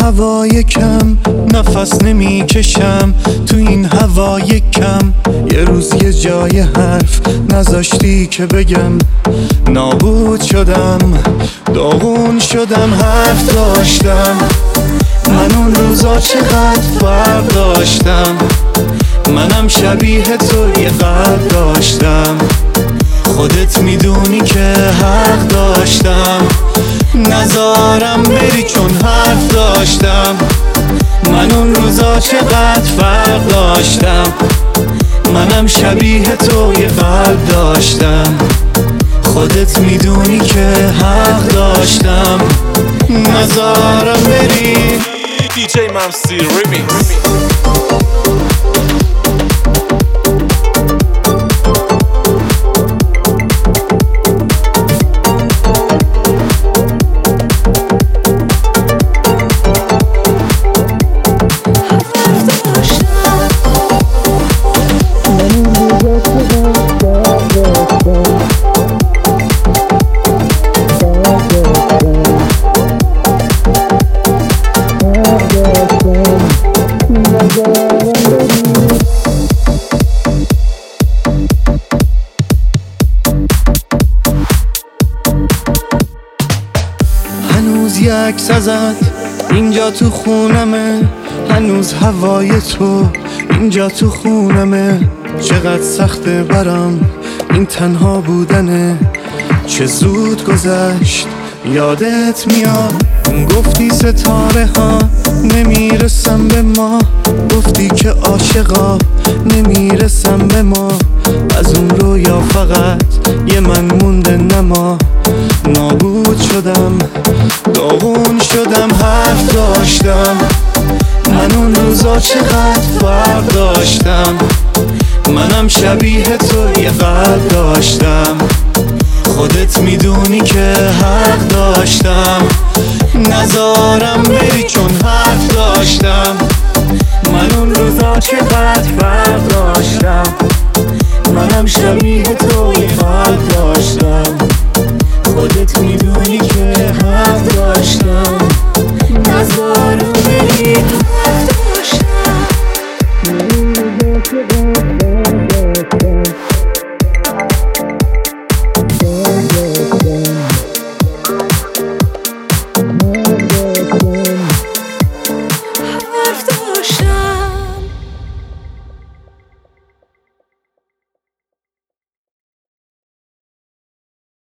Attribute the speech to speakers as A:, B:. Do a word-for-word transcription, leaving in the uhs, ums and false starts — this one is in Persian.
A: هوای کم نفس نمی کشم، تو این هوای کم یه روز یه جای حرف نذاشتی که بگم. نابود شدم، داغون شدم، حرف داشتم. من اون روزا چقدر فرق داشتم، منم شبیه تو یه قلب داشتم. خودت میدونی که حق داشتم، نذارم بری چون حرف داشتم. من اون روزا چقدر فرق داشتم، منم شبیه تو یه قلب داشتم. خودت میدونی که حق داشتم، نذارم بری.
B: دی جی ممسی ریمیکس.
A: هنوز یک عکس ازت اینجا تو خونمه، هنوز هوای تو اینجا تو خونمه. چقدر سخته برام این تنها بودنه، چه زود گذشت یادت میاد. گفتی ستاره ها نمیرسم به ما، گفتی که عاشقا نمیرسم به ما. از اون رویا فقط یه من مونده نما. نابود شدم، داغون شدم، حرف داشتم. من اون روزا چقدر فرق داشتم، منم شبیه تو یه قلب داشتم. خودت میدونی که حق داشتم، نذارم بری چون حرف داشتم. من اون روزا چقدر فرق داشتم، منم شبیه تو یه قلب داشتم. خودت میدونی که حق داشتم.